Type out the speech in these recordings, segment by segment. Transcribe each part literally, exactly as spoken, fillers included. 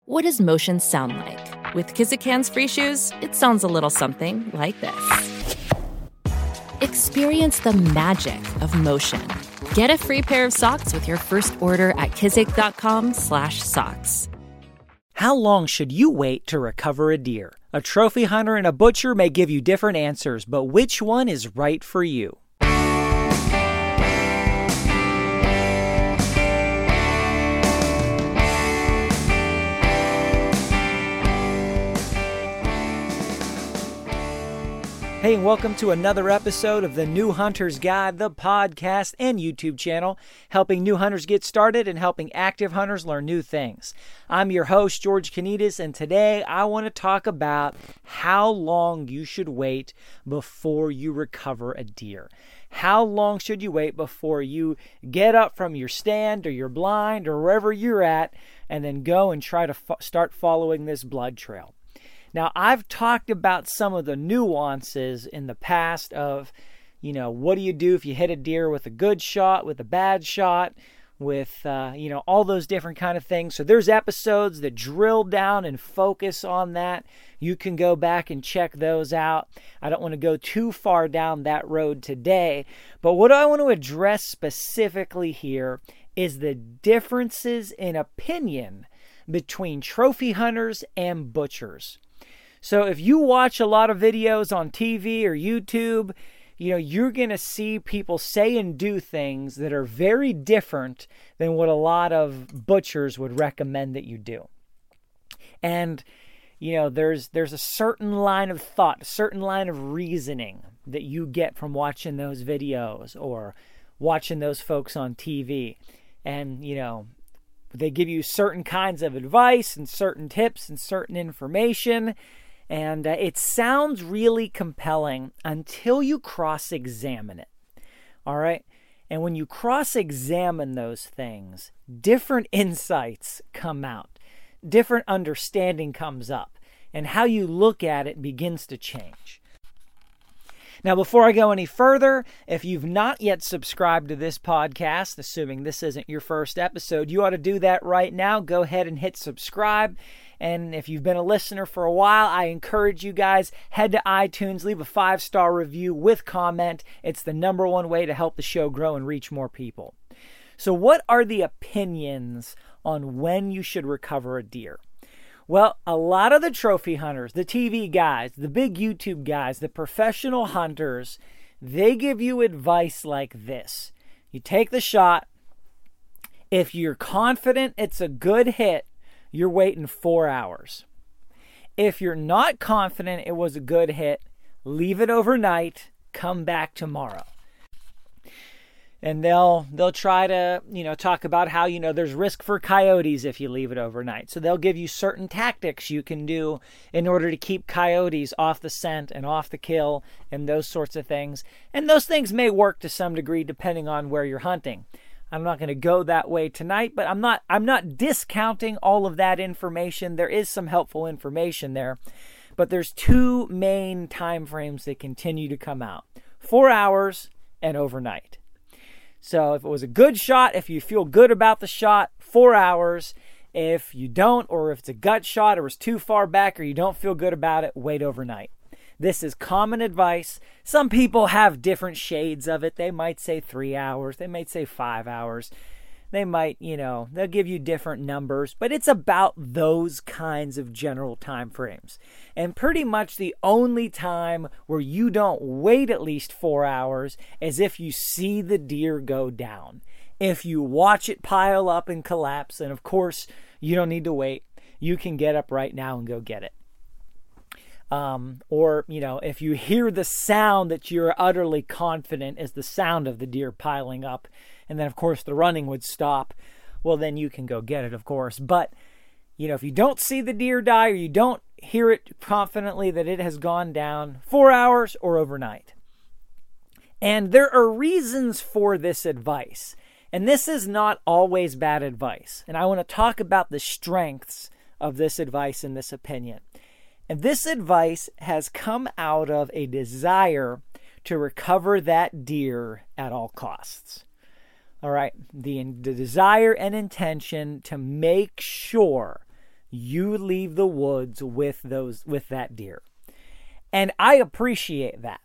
What does motion sound like? With Kizikans free shoes, it sounds a little something like this. Experience the magic of motion. Get a free pair of socks with your first order at kizik.com slash socks. How long should you wait to recover a deer? A trophy hunter and a butcher may give you different answers, but which one is right for you? Hey, and welcome to another episode of the New Hunter's Guide, the podcast and YouTube channel, helping new hunters get started and helping active hunters learn new things. I'm your host, George Kanitas, and today I want to talk about how long you should wait before you recover a deer. How long should you wait before you get up from your stand or your blind or wherever you're at and then go and try to fo- start following this blood trail? Now, I've talked about some of the nuances in the past of, you know, what do you do if you hit a deer with a good shot, with a bad shot, with, uh, you know, all those different kind of things. So there's episodes that drill down and focus on that. You can go back and check those out. I don't want to go too far down that road today. But what I want to address specifically here is the differences in opinion between trophy hunters and butchers. So if you watch a lot of videos on T V or YouTube, you know, you're going to see people say and do things that are very different than what a lot of butchers would recommend that you do. And, you know, there's there's a certain line of thought, a certain line of reasoning that you get from watching those videos or watching those folks on T V. And, you know, they give you certain kinds of advice and certain tips and certain information. And uh, it sounds really compelling until you cross-examine it. All right? And when you cross-examine those things, different insights come out. Different understanding comes up. And how you look at it begins to change. Now, before I go any further, if you've not yet subscribed to this podcast, assuming this isn't your first episode, you ought to do that right now. Go ahead and hit subscribe. And if you've been a listener for a while, I encourage you guys, head to iTunes, leave a five-star review with comment. It's the number one way to help the show grow and reach more people. So what are the opinions on when you should recover a deer? Well, a lot of the trophy hunters, the T V guys, the big YouTube guys, the professional hunters, they give you advice like this. You take the shot. If you're confident it's a good hit, you're waiting four hours. If you're not confident it was a good hit, leave it overnight, come back tomorrow. And they'll they'll try to, you know, talk about how, you know, there's risk for coyotes if you leave it overnight. So they'll give you certain tactics you can do in order to keep coyotes off the scent and off the kill and those sorts of things. And those things may work to some degree depending on where you're hunting. I'm not going to go that way tonight, but I'm not I'm not discounting all of that information. There is some helpful information there. But there's two main time frames that continue to come out. Four hours and overnight. So if it was a good shot, if you feel good about the shot, four hours. If you don't, or if it's a gut shot or it's too far back or you don't feel good about it, wait overnight. This is common advice. Some people have different shades of it. They might say three hours. They might say five hours. They might, you know, they'll give you different numbers, but it's about those kinds of general time frames. And pretty much the only time where you don't wait at least four hours is if you see the deer go down. If you watch it pile up and collapse, and of course, you don't need to wait. You can get up right now and go get it. Um, or, you know, if you hear the sound that you're utterly confident is the sound of the deer piling up, and then, of course, the running would stop, well, then you can go get it, of course. But, you know, if you don't see the deer die or you don't hear it confidently that it has gone down, four hours or overnight. And there are reasons for this advice. And this is not always bad advice. And I want to talk about the strengths of this advice and this opinion. And this advice has come out of a desire to recover that deer at all costs. All right, the, the desire and intention to make sure you leave the woods with those with that deer. And I appreciate that.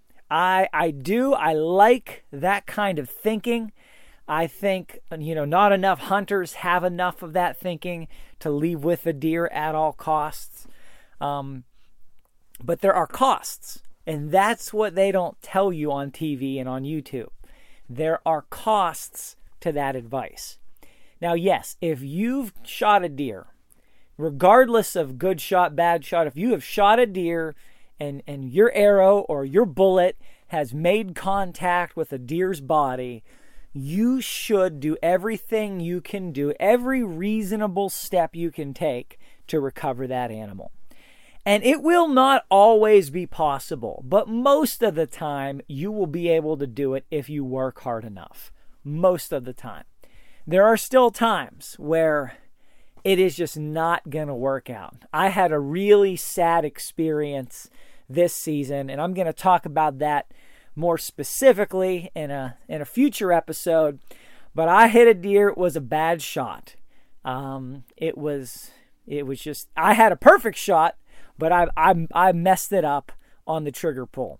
I I do. I like that kind of thinking. I think, you know, not enough hunters have enough of that thinking to leave with the deer at all costs. Um, but there are costs, and that's what they don't tell you on T V and on YouTube. There are costs to that advice. Now, yes, if you've shot a deer, regardless of good shot, bad shot, if you have shot a deer and, and your arrow or your bullet has made contact with a deer's body, you should do everything you can do, every reasonable step you can take to recover that animal. And it will not always be possible, but most of the time you will be able to do it if you work hard enough. Most of the time. There are still times where it is just not going to work out. I had a really sad experience this season, and I'm going to talk about that more specifically in a in a future episode. But I hit a deer. It was a bad shot. Um, it was it was just I had a perfect shot, but I I I messed it up on the trigger pull,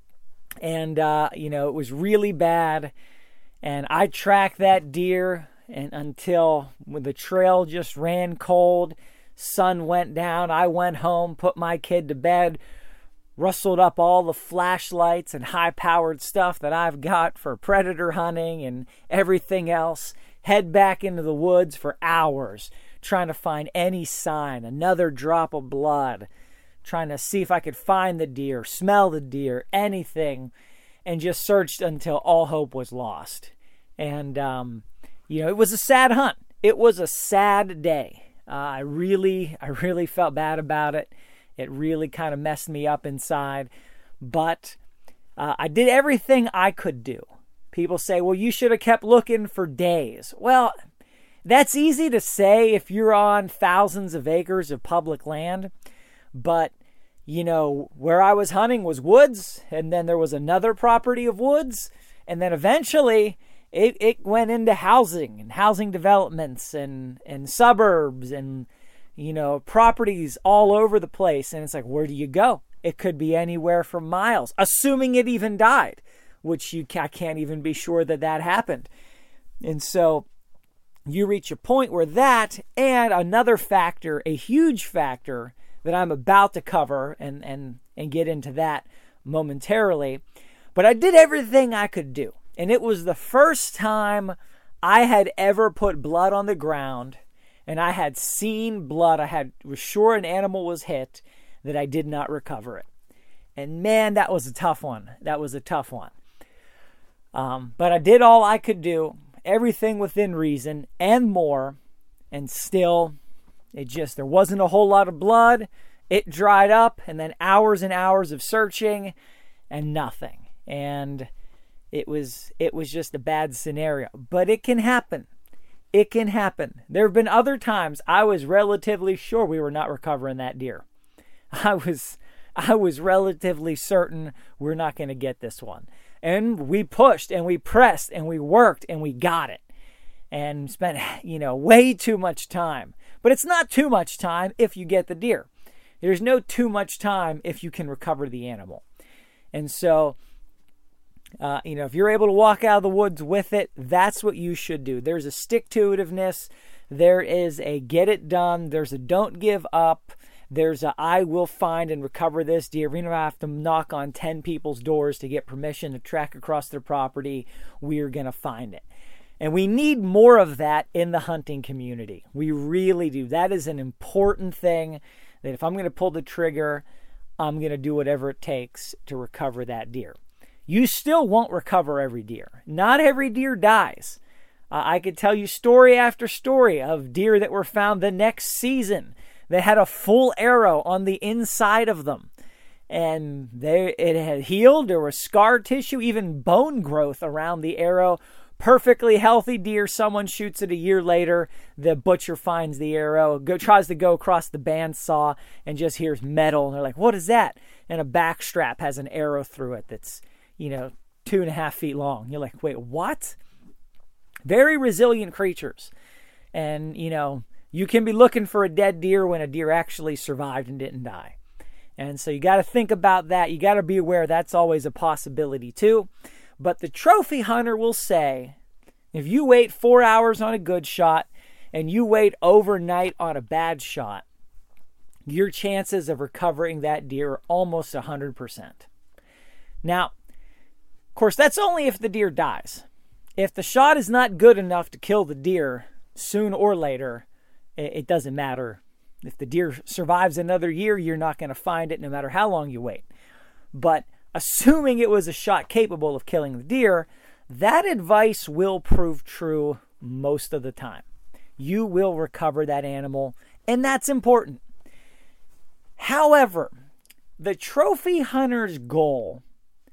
and uh, you know it was really bad. And I tracked that deer and until when the trail just ran cold, sun went down. I went home, put my kid to bed, rustled up all the flashlights and high-powered stuff that I've got for predator hunting and everything else, head back into the woods for hours, trying to find any sign, another drop of blood, trying to see if I could find the deer, smell the deer, anything, and just searched until all hope was lost. And, um, you know, it was a sad hunt. It was a sad day. Uh, I really, I really felt bad about it. It really kind of messed me up inside. But uh, I did everything I could do. People say, well, you should have kept looking for days. Well, that's easy to say if you're on thousands of acres of public land. But, you know, where I was hunting was woods. And then there was another property of woods. And then eventually it, it went into housing and housing developments and, and suburbs and, you know, properties all over the place. And it's like, where do you go? It could be anywhere for miles, assuming it even died, which you I can't even be sure that that happened. And so you reach a point where that and another factor, a huge factor that I'm about to cover and, and, and get into that momentarily. But I did everything I could do. And it was the first time I had ever put blood on the ground and I had seen blood. I had was sure an animal was hit, that I did not recover it. And man, that was a tough one. That was a tough one. Um, but I did all I could do, everything within reason and more. And still, it just, there wasn't a whole lot of blood. It dried up, and then hours and hours of searching and nothing. And it was, it was just a bad scenario. But it can happen. It can happen. There have been other times I was relatively sure we were not recovering that deer. I was I was relatively certain we're not going to get this one. And we pushed and we pressed and we worked and we got it. And spent, you know, way too much time. But it's not too much time if you get the deer. There's no too much time if you can recover the animal. And so, uh, you know, if you're able to walk out of the woods with it, that's what you should do. There's a stick-to-itiveness. There is a get it done. There's a don't give up. There's a I will find and recover this deer. We don't have to knock on ten people's doors to get permission to track across their property. We're going to find it. And we need more of that in the hunting community. We really do. That is an important thing, that if I'm going to pull the trigger, I'm going to do whatever it takes to recover that deer. You still won't recover every deer. Not every deer dies. Uh, I could tell you story after story of deer that were found the next season. They had a full arrow on the inside of them. And they it had healed. There was scar tissue, even bone growth around the arrow. Perfectly healthy deer. Someone shoots it a year later. The butcher finds the arrow, go, tries to go across the bandsaw, and just hears metal. And they're like, what is that? And a back strap has an arrow through it that's, you know, two and a half feet long. You're like, wait, what? Very resilient creatures. And, you know, You can be looking for a dead deer when a deer actually survived and didn't die. And so you got to think about that. You got to be aware that's always a possibility too. But the trophy hunter will say, if you wait four hours on a good shot and you wait overnight on a bad shot, your chances of recovering that deer are almost one hundred percent. Now, of course, that's only if the deer dies. If the shot is not good enough to kill the deer soon or later, it doesn't matter. If the deer survives another year, you're not going to find it no matter how long you wait. But assuming it was a shot capable of killing the deer, that advice will prove true most of the time. You will recover that animal, and that's important. However, the trophy hunter's goal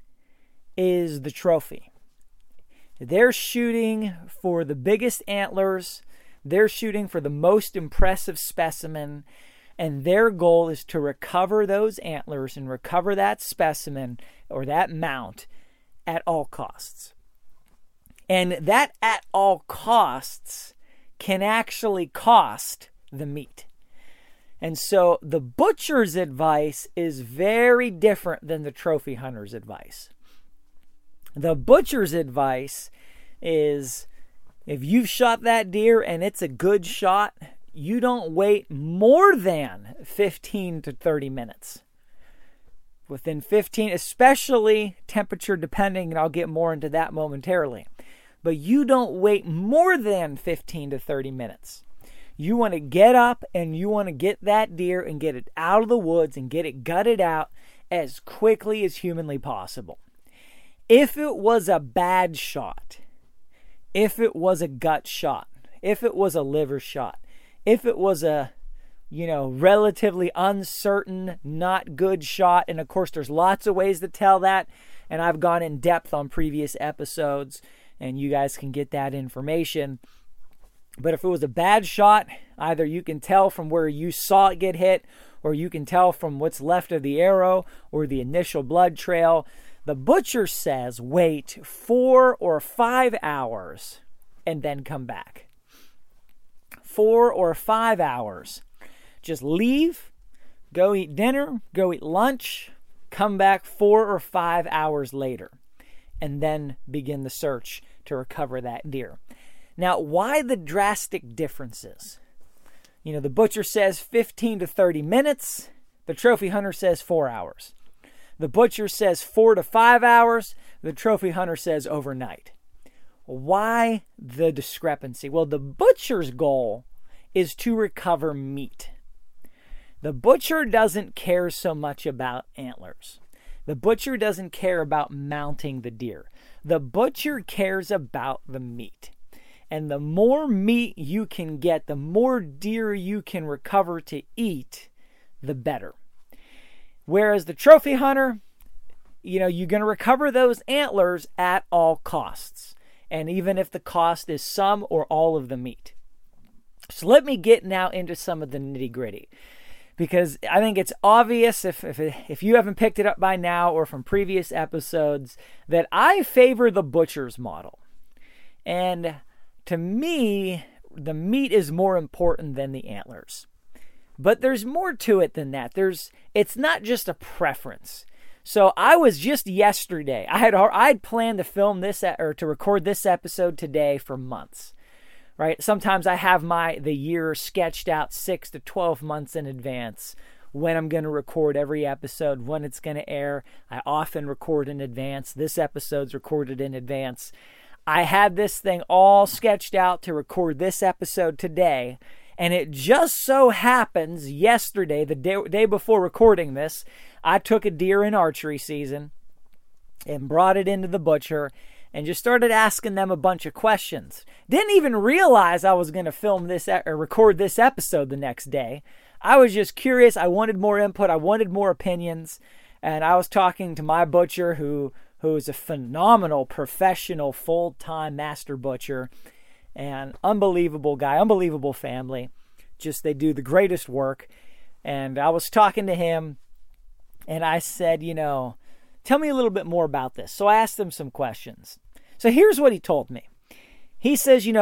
is the trophy. They're shooting for the biggest antlers. They're shooting for the most impressive specimen. And their goal is to recover those antlers and recover that specimen or that mount at all costs. And that at all costs can actually cost the meat. And so the butcher's advice is very different than the trophy hunter's advice. The butcher's advice is, if you've shot that deer and it's a good shot, you don't wait more than fifteen to thirty minutes. Within fifteen, especially temperature depending, and I'll get more into that momentarily. But you don't wait more than fifteen to thirty minutes. You want to get up and you want to get that deer and get it out of the woods and get it gutted out as quickly as humanly possible. If it was a bad shot, if it was a gut shot, if it was a liver shot, if it was a, you know, relatively uncertain, not good shot, and of course there's lots of ways to tell that, and I've gone in depth on previous episodes, and you guys can get that information. But if it was a bad shot, either you can tell from where you saw it get hit, or you can tell from what's left of the arrow or the initial blood trail. The butcher says wait four or five hours and then come back. Four or five hours. Just leave, go eat dinner, go eat lunch, come back four or five hours later, and then begin the search to recover that deer. Now, why the drastic differences? You know, the butcher says fifteen to thirty minutes. The trophy hunter says four hours. The butcher says four to five hours. The trophy hunter says overnight. Why the discrepancy? Well, the butcher's goal is to recover meat. The butcher doesn't care so much about antlers. The butcher doesn't care about mounting the deer. The butcher cares about the meat. And the more meat you can get, the more deer you can recover to eat, the better. Whereas the trophy hunter, you know, you're going to recover those antlers at all costs. And even if the cost is some or all of the meat. So let me get now into some of the nitty-gritty. Because I think it's obvious, if, if, if you haven't picked it up by now or from previous episodes, that I favor the butcher's model. And to me, the meat is more important than the antlers. But there's more to it than that. There's, it's not just a preference. So I was just yesterday, I had I'd planned to film this or to record this episode today for months. Right? Sometimes I have my the year sketched out six to twelve months in advance when I'm going to record every episode, when it's going to air. I often record in advance. This episode's recorded in advance. I had this thing all sketched out to record this episode today, and it just so happens yesterday, the day, day before recording this, I took a deer in archery season and brought it into the butcher and just started asking them a bunch of questions. Didn't even realize I was going to film this or record this episode the next day. I was just curious. I wanted more input. I wanted more opinions. And I was talking to my butcher who who is a phenomenal professional full-time master butcher and unbelievable guy, unbelievable family. Just they do the greatest work. And I was talking to him and I said, you know, tell me a little bit more about this. So I asked him some questions. So here's what he told me. He says, you know,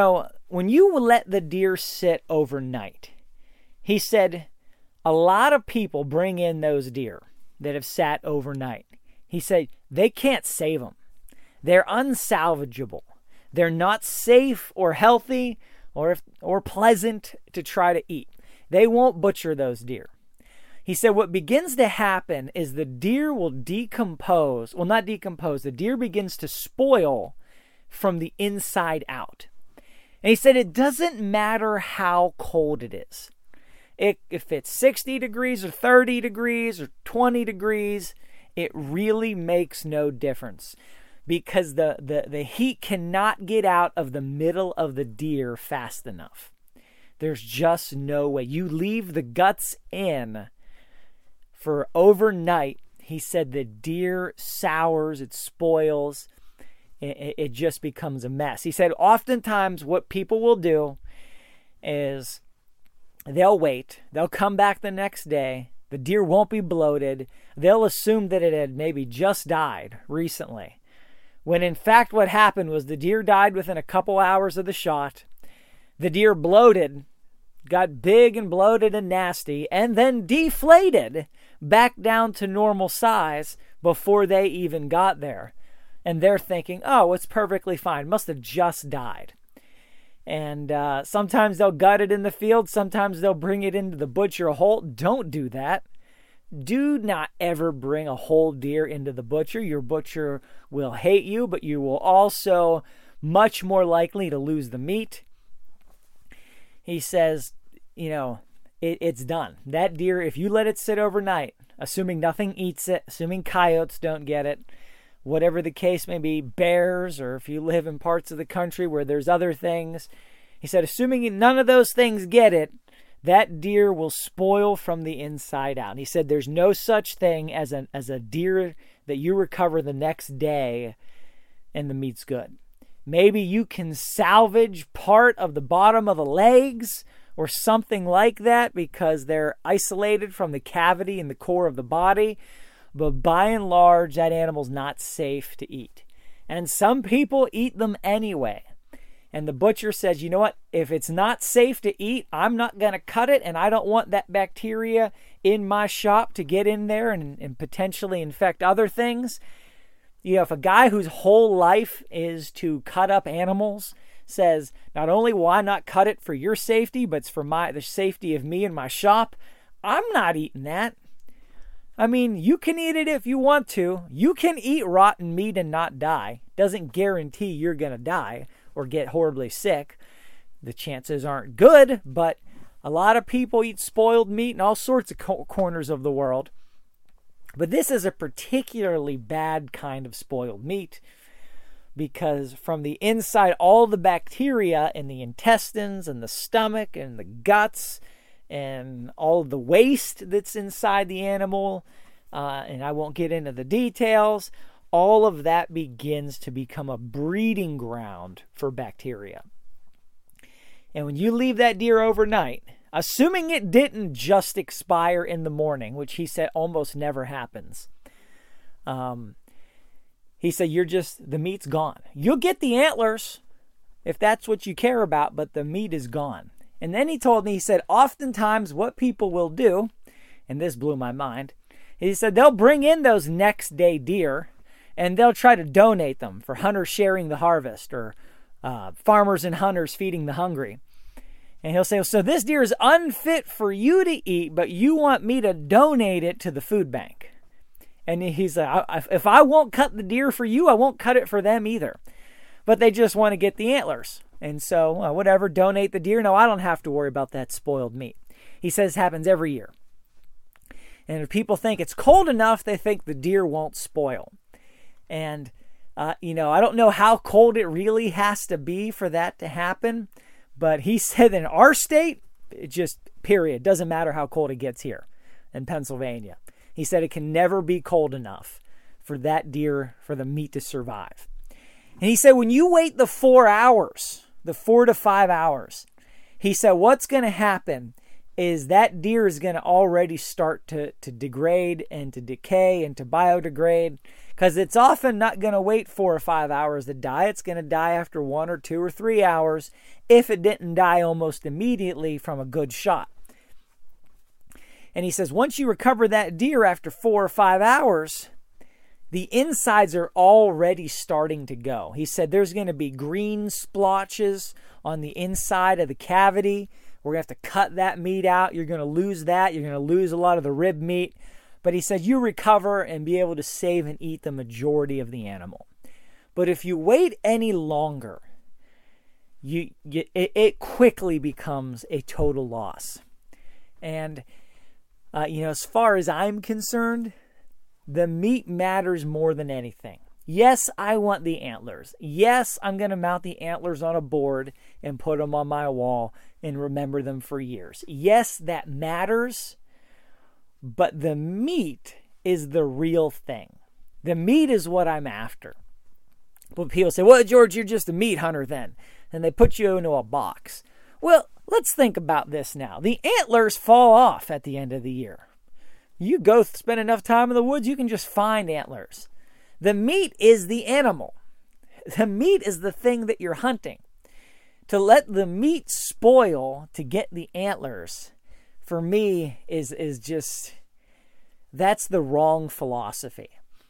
when you let the deer sit overnight, he said a lot of people bring in those deer that have sat overnight. He said they can't save them. They're unsalvageable. They're not safe or healthy or if, or pleasant to try to eat. They won't butcher those deer. He said what begins to happen is the deer will decompose. Well, not decompose. The deer begins to spoil from the inside out. And he said it doesn't matter how cold it is. It, if it's sixty degrees or thirty degrees or twenty degrees, it really makes no difference. Because the, the, the heat cannot get out of the middle of the deer fast enough. There's just no way. You leave the guts in for overnight. He said the deer sours, it spoils, it, it just becomes a mess. He said oftentimes what people will do is they'll wait. They'll come back the next day. The deer won't be bloated. They'll assume that it had maybe just died recently. When in fact what happened was the deer died within a couple hours of the shot. The deer bloated, got big and bloated and nasty, and then deflated back down to normal size before they even got there. And they're thinking, oh, it's perfectly fine. Must have just died. And uh, sometimes they'll gut it in the field. Sometimes they'll bring it into the butcher whole. Don't do that. Do not ever bring a whole deer into the butcher. Your butcher will hate you, but you will also much more likely to lose the meat. He says, you know, it, it's done. That deer, if you let it sit overnight, assuming nothing eats it, assuming coyotes don't get it, whatever the case may be, bears, or if you live in parts of the country where there's other things, he said, assuming none of those things get it, that deer will spoil from the inside out. And he said there's no such thing as a, as a deer that you recover the next day and the meat's good. Maybe you can salvage part of the bottom of the legs or something like that because they're isolated from the cavity in the core of the body. But by and large, that animal's not safe to eat. And some people eat them anyway. And the butcher says, you know what? If it's not safe to eat, I'm not going to cut it. And I don't want that bacteria in my shop to get in there and, and potentially infect other things. You know, if a guy whose whole life is to cut up animals says, not only will I not cut it for your safety, but it's for my the safety of me and my shop, I'm not eating that. I mean, you can eat it if you want to. You can eat rotten meat and not die. Doesn't guarantee you're going to die or get horribly sick. The chances aren't good, but a lot of people eat spoiled meat in all sorts of co- corners of the world. But this is a particularly bad kind of spoiled meat because from the inside, all the bacteria in the intestines and the stomach and the guts and all of the waste that's inside the animal, uh, and I won't get into the details, all of that begins to become a breeding ground for bacteria. And when you leave that deer overnight, assuming it didn't just expire in the morning, which he said almost never happens, um, he said, you're just, the meat's gone. You'll get the antlers if that's what you care about, but the meat is gone. And then he told me, he said, oftentimes what people will do, and this blew my mind, he said they'll bring in those next day deer and they'll try to donate them for hunters sharing the harvest or uh, farmers and hunters feeding the hungry. And he'll say, so this deer is unfit for you to eat, but you want me to donate it to the food bank. And he's like, if I won't cut the deer for you, I won't cut it for them either. But they just want to get the antlers. And so, uh, whatever, donate the deer. No, I don't have to worry about that spoiled meat. He says it happens every year. And if people think it's cold enough, they think the deer won't spoil. And, uh, you know, I don't know how cold it really has to be for that to happen. But he said in our state, it just, period, doesn't matter how cold it gets here in Pennsylvania. He said it can never be cold enough for that deer, for the meat to survive. And he said when you wait the four hours, the four to five hours, he said what's going to happen is that deer is going to already start to, to degrade and to decay and to biodegrade, because it's often not going to wait four or five hours to die. It's going to die after one or two or three hours if it didn't die almost immediately from a good shot. And he says, once you recover that deer after four or five hours, the insides are already starting to go. He said there's going to be green splotches on the inside of the cavity. We're going to have to cut that meat out. You're going to lose that. You're going to lose a lot of the rib meat. But he said you recover and be able to save and eat the majority of the animal. But if you wait any longer, you, you it, it quickly becomes a total loss. And, uh, you know, as far as I'm concerned, the meat matters more than anything. Yes, I want the antlers. Yes, I'm going to mount the antlers on a board and put them on my wall and remember them for years. Yes, that matters, but the meat is the real thing. The meat is what I'm after. But people say, well, George, you're just a meat hunter then. And they put you into a box. Well, let's think about this now. The antlers fall off at the end of the year. You go spend enough time in the woods, you can just find antlers. The meat is the animal. The meat is the thing that you're hunting. To let the meat spoil to get the antlers, for me, is, is just, that's the wrong philosophy.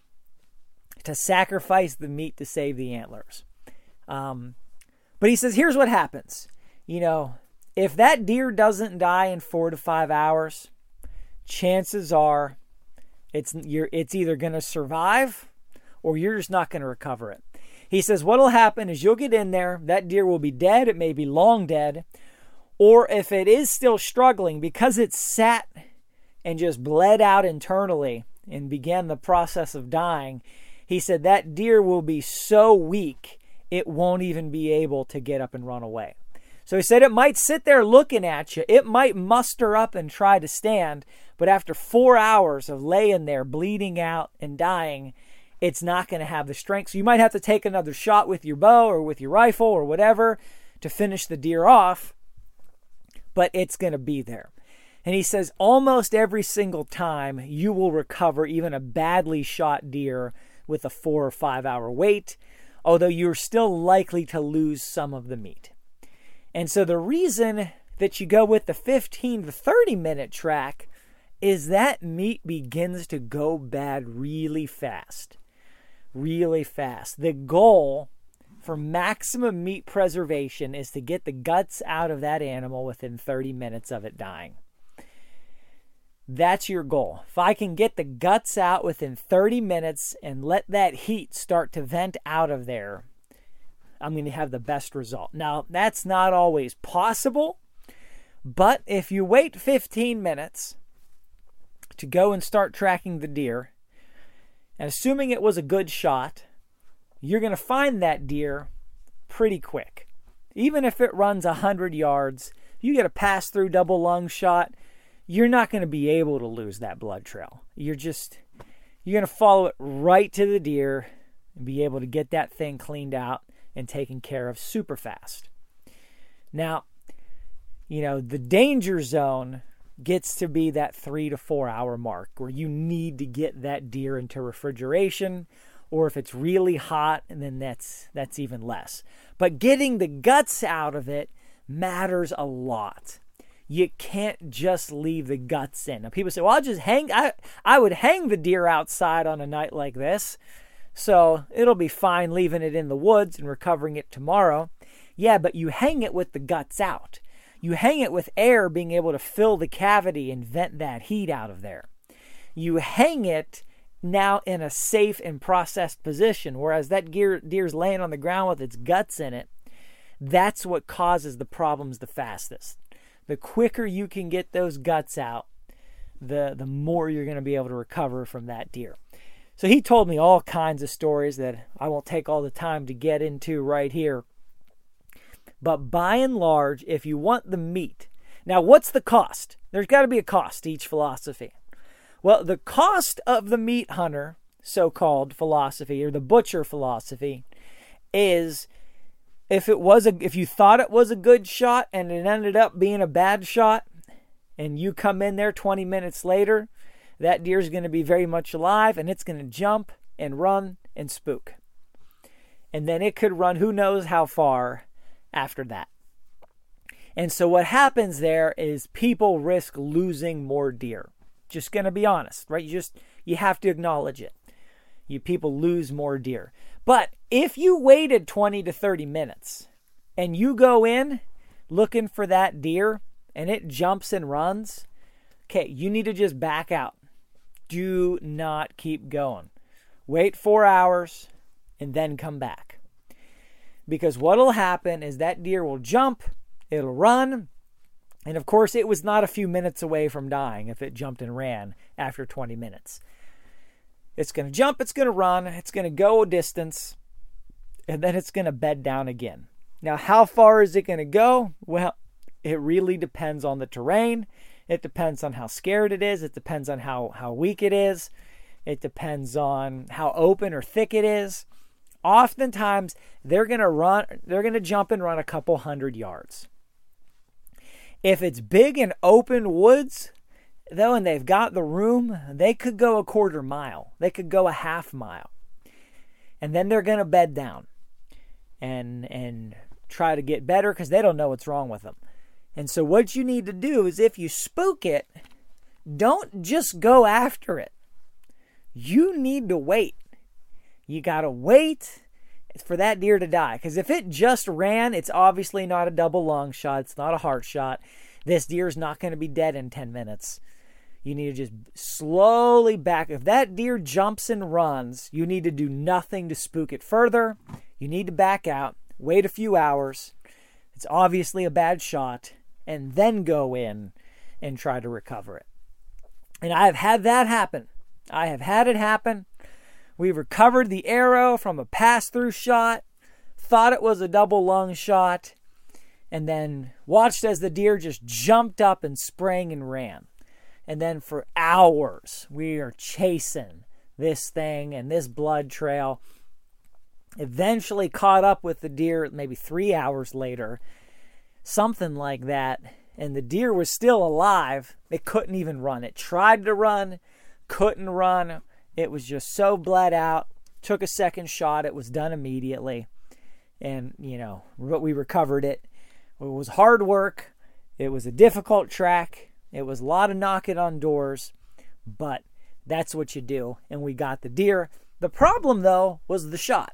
To sacrifice the meat to save the antlers. Um, but he says, here's what happens. You know, if that deer doesn't die in four to five hours, chances are it's you're it's either going to survive or you're just not going to recover it. He says what'll happen is you'll get in there, that deer will be dead, it may be long dead, or if it is still struggling because it sat and just bled out internally and began the process of dying, he said that deer will be so weak it won't even be able to get up and run away. So he said it might sit there looking at you. It might muster up and try to stand. But after four hours of laying there, bleeding out and dying, it's not going to have the strength. So you might have to take another shot with your bow or with your rifle or whatever to finish the deer off. But it's going to be there. And he says almost every single time you will recover even a badly shot deer with a four or five hour wait, although you're still likely to lose some of the meat. And so the reason that you go with the fifteen to thirty minute track is that meat begins to go bad really fast. Really fast. The goal for maximum meat preservation is to get the guts out of that animal within thirty minutes of it dying. That's your goal. If I can get the guts out within thirty minutes and let that heat start to vent out of there, I'm going to have the best result. Now, that's not always possible, but if you wait fifteen minutes to go and start tracking the deer, and assuming it was a good shot, you're going to find that deer pretty quick. Even if it runs one hundred yards, you get a pass-through double lung shot, you're not going to be able to lose that blood trail. You're just, you're going to follow it right to the deer and be able to get that thing cleaned out and taken care of super fast. Now, you know, the danger zone gets to be that three to four hour mark where you need to get that deer into refrigeration, or if it's really hot, and then that's that's even less. But getting the guts out of it matters a lot. You can't just leave the guts in. Now people say, well, I'll just hang, I, I would hang the deer outside on a night like this, so it'll be fine leaving it in the woods and recovering it tomorrow. Yeah, but you hang it with the guts out. You hang it with air being able to fill the cavity and vent that heat out of there. You hang it now in a safe and processed position, whereas that deer, deer's laying on the ground with its guts in it. That's what causes the problems the fastest. The quicker you can get those guts out, the, the more you're going to be able to recover from that deer. So he told me all kinds of stories that I won't take all the time to get into right here. But by and large, if you want the meat, now what's the cost? There's got to be a cost to each philosophy. Well, the cost of the meat hunter, so-called philosophy, or the butcher philosophy, is if it was a, if you thought it was a good shot and it ended up being a bad shot, and you come in there twenty minutes later, that deer is going to be very much alive, and it's going to jump and run and spook. And then it could run who knows how far after that. And so what happens there is people risk losing more deer. Just going to be honest, right? You just, you have to acknowledge it. You people lose more deer. But if you waited twenty to thirty minutes and you go in looking for that deer and it jumps and runs, okay, you need to just back out. Do not keep going. Wait four hours and then come back. Because what will happen is that deer will jump, it'll run, and of course it was not a few minutes away from dying if it jumped and ran after twenty minutes. It's going to jump, it's going to run, it's going to go a distance, and then it's going to bed down again. Now, how far is it going to go? Well, it really depends on the terrain. It depends on how scared it is. It depends on how, how weak it is. It depends on how open or thick it is. Oftentimes, they're going to run, they're going to jump and run a couple hundred yards. If it's big and open woods, though, and they've got the room, they could go a quarter mile. They could go a half mile. And then they're going to bed down and and try to get better because they don't know what's wrong with them. And so what you need to do is if you spook it, don't just go after it. You need to wait. You got to wait for that deer to die. Because if it just ran, it's obviously not a double long shot. It's not a heart shot. This deer is not going to be dead in ten minutes. You need to just slowly back. If that deer jumps and runs, you need to do nothing to spook it further. You need to back out, wait a few hours. It's obviously a bad shot. And then go in and try to recover it. And I have had that happen. I have had it happen. We recovered the arrow from a pass-through shot, thought it was a double lung shot, and then watched as the deer just jumped up and sprang and ran. And then for hours, we are chasing this thing and this blood trail. Eventually caught up with the deer maybe three hours later. Something like that, and the deer was still alive. It couldn't even run. It tried to run, couldn't run. It was just so bled out. Took a second shot. It was done immediately, and you know, we recovered it. It was hard work. It was a difficult track. It was a lot of knocking on doors, but that's what you do, and we got the deer. The problem, though, was the shot.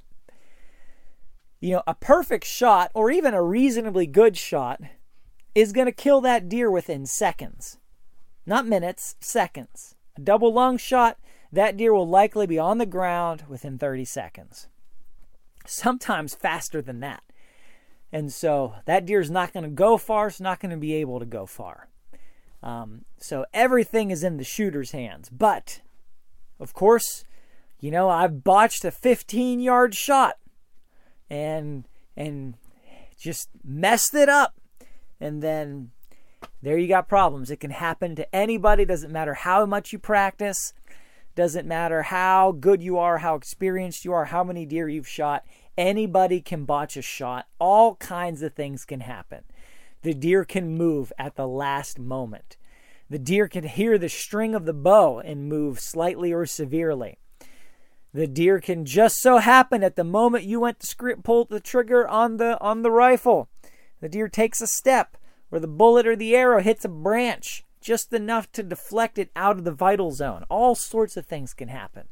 You know, a perfect shot, or even a reasonably good shot, is going to kill that deer within seconds. Not minutes, seconds. A double lung shot, that deer will likely be on the ground within thirty seconds. Sometimes faster than that. And so that deer is not going to go far. It's not going to be able to go far. Um, so everything is in the shooter's hands. But, of course, you know, I've botched a fifteen-yard shot. And and just messed it up. And then there you got problems. It can happen to anybody. Doesn't matter how much you practice. Doesn't matter how good you are, how experienced you are, how many deer you've shot. Anybody can botch a shot. All kinds of things can happen. The deer can move at the last moment. The deer can hear the string of the bow and move slightly or severely. The deer can just so happen at the moment you went to script, pull the trigger on the on the rifle. The deer takes a step, or the bullet or the arrow hits a branch, just enough to deflect it out of the vital zone. All sorts of things can happen.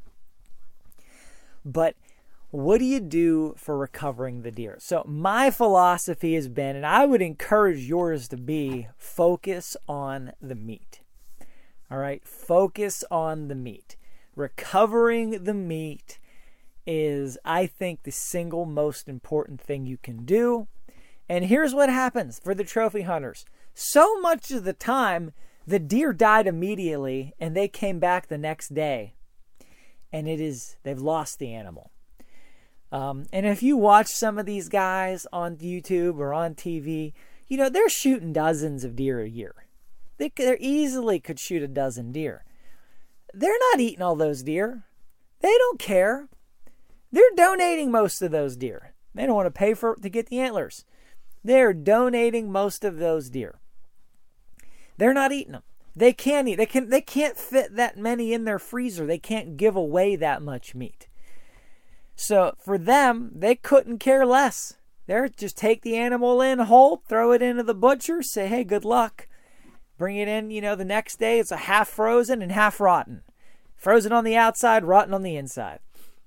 But what do you do for recovering the deer? So my philosophy has been, and I would encourage yours to be, focus on the meat. All right, focus on the meat. Recovering the meat is, I think, the single most important thing you can do. And here's what happens for the trophy hunters. So much of the time, the deer died immediately and they came back the next day. And it is, they've lost the animal. Um, and if you watch some of these guys on YouTube or on T V, you know, they're shooting dozens of deer a year. They, they easily could shoot a dozen deer. They're not eating all those deer. They don't care. They're donating most of those deer. They don't want to pay for to get the antlers. They're donating most of those deer. they're not eating them. They can't eat. They can. They can't fit that many in their freezer. They can't give away that much meat. So for them, they couldn't care less. They're just take the animal in whole, throw it into the butcher, say, hey, good luck. Bring it in, you know, the next day. It's a half frozen and half rotten. Frozen on the outside, rotten on the inside.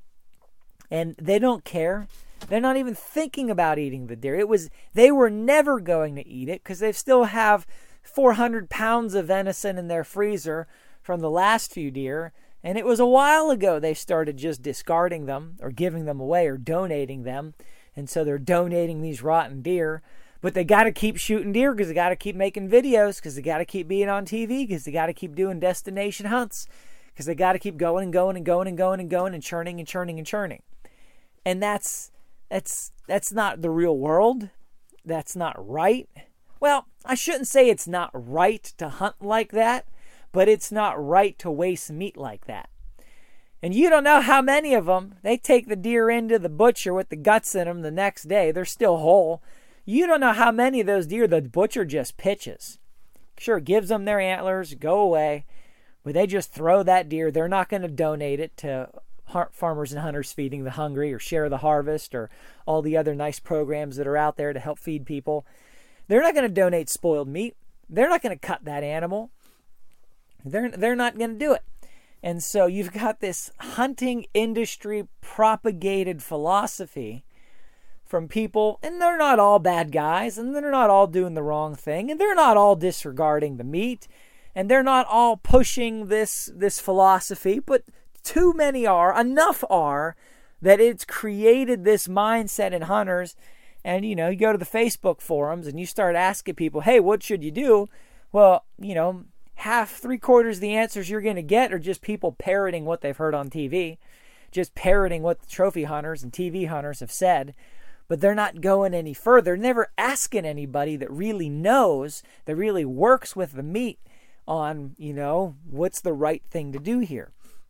And they don't care. They're not even thinking about eating the deer. It was they were never going to eat it because they still have four hundred pounds of venison in their freezer from the last few deer. And it was a while ago they started just discarding them or giving them away or donating them. And so they're donating these rotten deer. But they got to keep shooting deer because they got to keep making videos because they got to keep being on T V because they got to keep doing destination hunts because they got to keep going and going and going and going and going and churning and churning and churning. And that's that's that's not the real world. That's not right. Well, I shouldn't say it's not right to hunt like that, but it's not right to waste meat like that. And you don't know how many of them, they take the deer into the butcher with the guts in them the next day. They're still whole. You don't know how many of those deer the butcher just pitches. Sure, gives them their antlers, go away, but they just throw that deer. They're not going to donate it to Farmers and Hunters Feeding the Hungry or Share the Harvest or all the other nice programs that are out there to help feed people. They're not going to donate spoiled meat. They're not going to cut that animal. They're, they're not going to do it. And so you've got this hunting industry propagated philosophy from people, and they're not all bad guys, and they're not all doing the wrong thing, and they're not all disregarding the meat, and they're not all pushing this, this philosophy, but too many are, enough are, that it's created this mindset in hunters. And, you know, you go to the Facebook forums and you start asking people, hey, what should you do? Well, you know, half, three quarters of the answers you're going to get are just people parroting what they've heard on T V, just parroting what the trophy hunters and T V hunters have said. But they're not going any further, never asking anybody that really knows, that really works with the meat on, you know, what's the right thing to do here.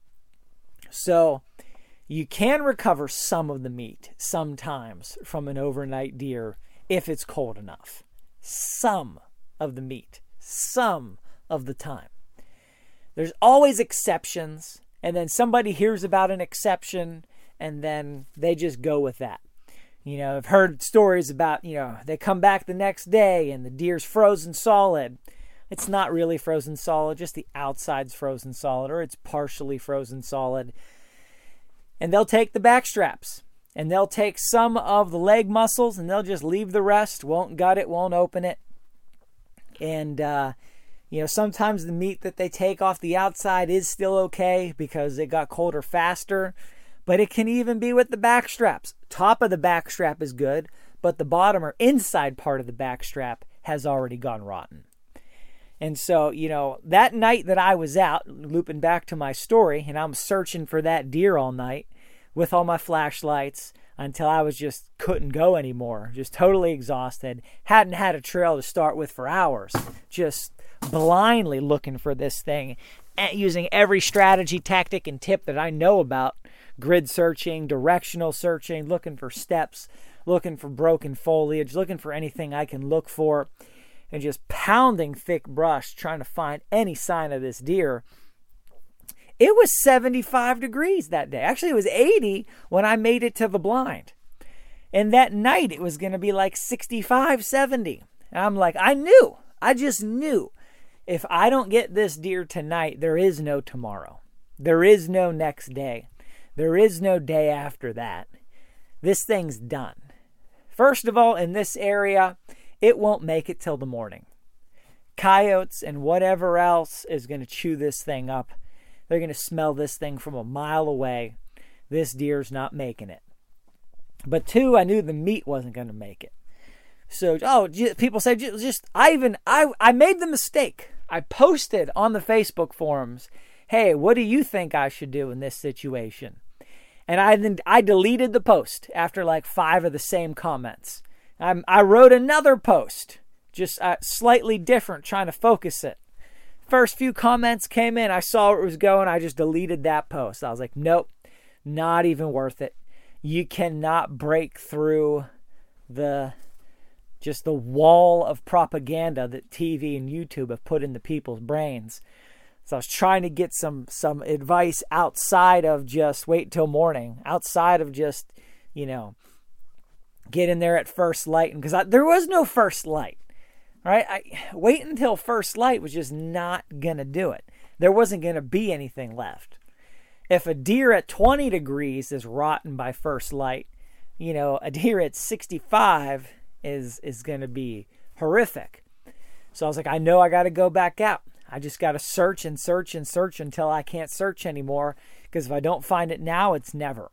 So you can recover some of the meat sometimes from an overnight deer if it's cold enough. Some of the meat, some of the time. There's always exceptions, and then somebody hears about an exception, and then they just go with that. You know, I've heard stories about, you know, they come back the next day and the deer's frozen solid. It's not really frozen solid, just the outside's frozen solid, or it's partially frozen solid. And they'll take the back straps, and they'll take some of the leg muscles, and they'll just leave the rest, won't gut it, won't open it. And, uh, you know, sometimes the meat that they take off the outside is still okay because it got colder faster. But it can even be with the back straps. Top of the back strap is good, but the bottom or inside part of the back strap has already gone rotten. And so, you know, that night that I was out, looping back to my story, and I'm searching for that deer all night with all my flashlights until I was just couldn't go anymore, just totally exhausted, hadn't had a trail to start with for hours, just blindly looking for this thing, using every strategy, tactic, and tip that I know about. Grid searching, directional searching, looking for steps, looking for broken foliage, looking for anything I can look for, and just pounding thick brush, trying to find any sign of this deer. It was seventy-five degrees that day. Actually, it was eighty when I made it to the blind. And that night, it was going to be like sixty-five, seventy. And I'm like, I knew. I just knew. If I don't get this deer tonight, there is no tomorrow. There is no next day. There is no day after that. This thing's done. First of all, in this area, it won't make it till the morning. Coyotes and whatever else is going to chew this thing up. They're going to smell this thing from a mile away. This deer's not making it. But two, I knew the meat wasn't going to make it. So, oh, people say, just, I even, I, I made the mistake. I posted on the Facebook forums, hey, what do you think I should do in this situation? And I then I deleted the post after like five of the same comments. I, I wrote another post, just uh, slightly different, trying to focus it. First few comments came in, I saw where it was going, I just deleted that post. I was like, nope, not even worth it. You cannot break through the just the wall of propaganda that T V and YouTube have put into people's brains. So I was trying to get some some advice outside of just wait till morning, outside of just, you know, get in there at first light. Because there was no first light, right? I, wait until first light was just not going to do it. There wasn't going to be anything left. If a deer at twenty degrees is rotten by first light, you know, a deer at sixty-five is is going to be horrific. So I was like, I know I got to go back out. I just got to search and search and search until I can't search anymore, because if I don't find it now, it's never.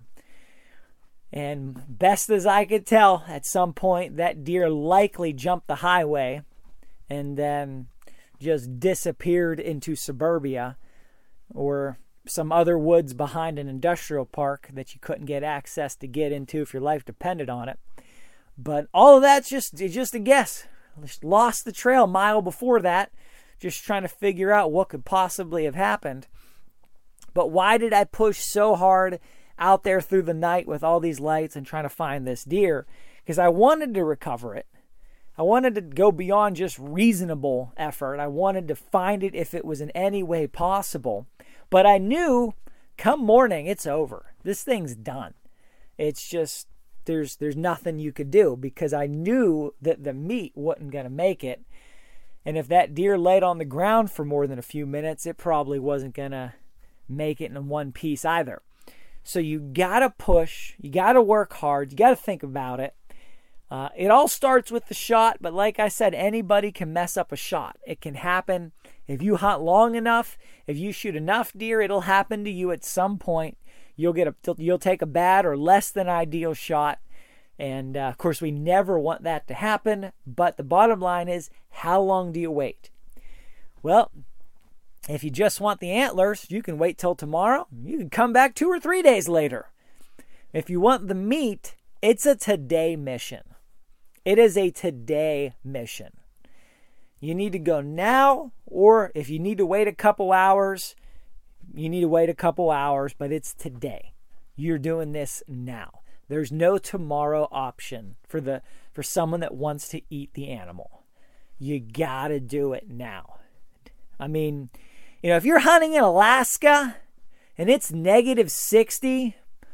And best as I could tell, at some point, that deer likely jumped the highway and then just disappeared into suburbia or some other woods behind an industrial park that you couldn't get access to get into if your life depended on it. But all of that's just, just a guess. Just lost the trail a mile before that, just trying to figure out what could possibly have happened. But why did I push so hard out there through the night with all these lights and trying to find this deer? Because I wanted to recover it. I wanted to go beyond just reasonable effort. I wanted to find it if it was in any way possible. But I knew come morning, it's over. This thing's done. It's just, there's there's nothing you could do, because I knew that the meat wasn't going to make it. And if that deer laid on the ground for more than a few minutes, it probably wasn't going to make it in one piece either. So you got to push. You got to work hard. You got to think about it. Uh, it all starts with the shot, but like I said, anybody can mess up a shot. It can happen. If you hunt long enough, if you shoot enough deer, it'll happen to you at some point. You'll get a, you'll take a bad or less than ideal shot. And uh, of course, we never want that to happen. But the bottom line is, how long do you wait? Well, if you just want the antlers, you can wait till tomorrow. You can come back two or three days later. If you want the meat, it's a today mission. It is a today mission. You need to go now, or if you need to wait a couple hours, you need to wait a couple hours, but it's today. You're doing this now. There's no tomorrow option for the for someone that wants to eat the animal. You gotta do it now. I mean, you know, if you're hunting in Alaska and it's negative sixty,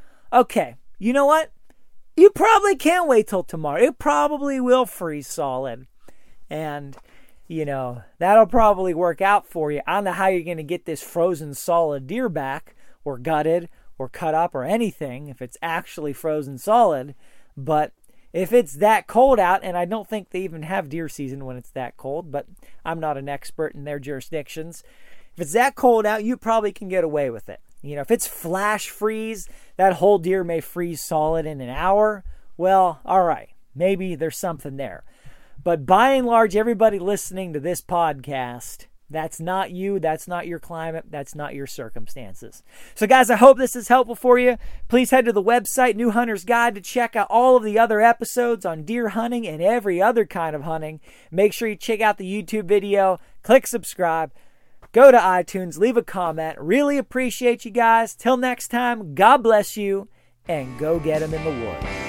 okay, you know what? You probably can't wait till tomorrow. It probably will freeze solid. And, you know, that'll probably work out for you. I don't know how you're going to get this frozen solid deer back, or gutted, or cut up, or anything, if it's actually frozen solid. But if it's that cold out, and I don't think they even have deer season when it's that cold, but I'm not an expert in their jurisdictions. If it's that cold out, you probably can get away with it. You know, if it's flash freeze, that whole deer may freeze solid in an hour. Well, all right, maybe there's something there. But by and large, everybody listening to this podcast, that's not you, that's not your climate, that's not your circumstances. So guys, I hope this is helpful for you. Please head to the website, New Hunter's Guide, to check out all of the other episodes on deer hunting and every other kind of hunting. Make sure you check out the YouTube video, click subscribe. Go to iTunes, leave a comment. Really appreciate you guys. Till next time, God bless you, and go get them in the woods.